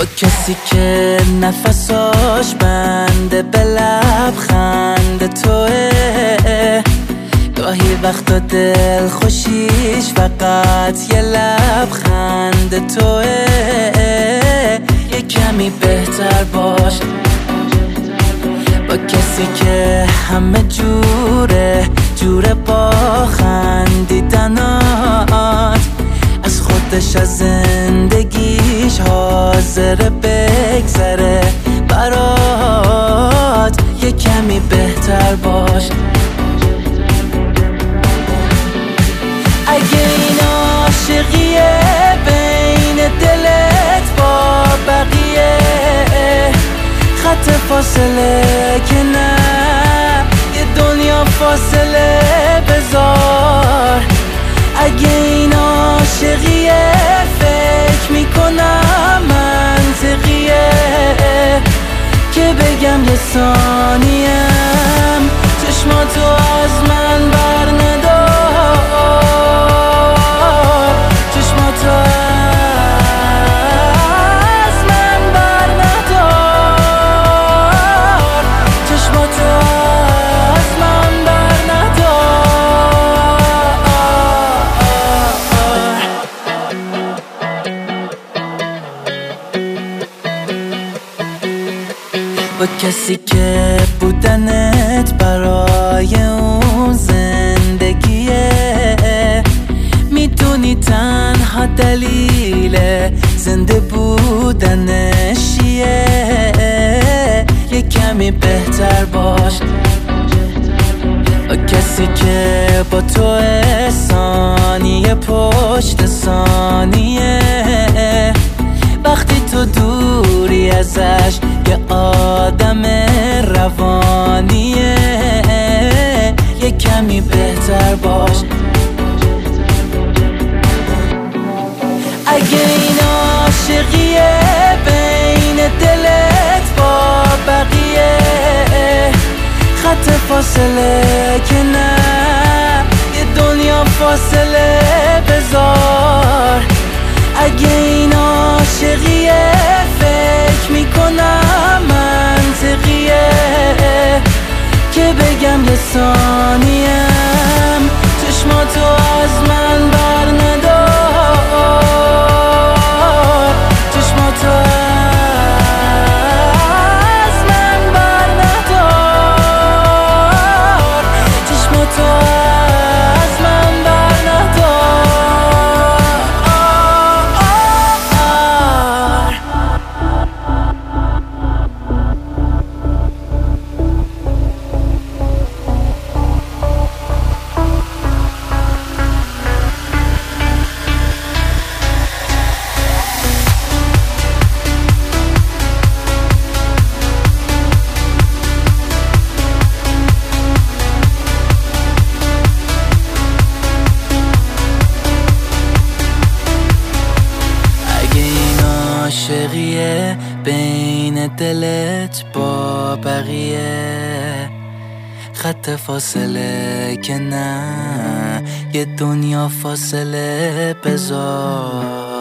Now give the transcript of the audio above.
با کسی که نفساش بنده به لبخند توه، گاهی وقتا دل خوشیش فقط یه لبخند توه. یه کمی بهتر باش با کسی که همه جوره با خندیدنات، از خودش از زندگیش حاضر بگذره برات. یه کمی بهتر باش اگه این عاشقیه بین دلت با بقیه، خط فاصله که نه یه دنیا فاصله بذار. اگه این عاشقیه فکر میکنم منطقیه که بگم یه ثانیم چشماتو از من بر ندار، چشماتو از من بر ندار، چشماتو از من بر با کسی که بودنت برای اون زندگیه، میدونی تنها دلیل زنده بودنش چیه. یه کمی بهتر باش با کسی که با تو ثانیه پشت ثانیه، وقتی تو دوری ازش یه آدم روانیه. یه کمی بهتر باش اگه این عاشقیه بین دلت با بقیه، خط فاصله که نه یه دنیا فاصله بذار. اگه این عاشقیه فکر میکنم منطقیه که بگم یه ثانیم چشماتو از من بر ندار، چشماتو از من بر ندار، چشماتو از من بر ندار. عاشقیه بین دلت با بقیه، خط فاصله که نه یه دنیا فاصله بذار.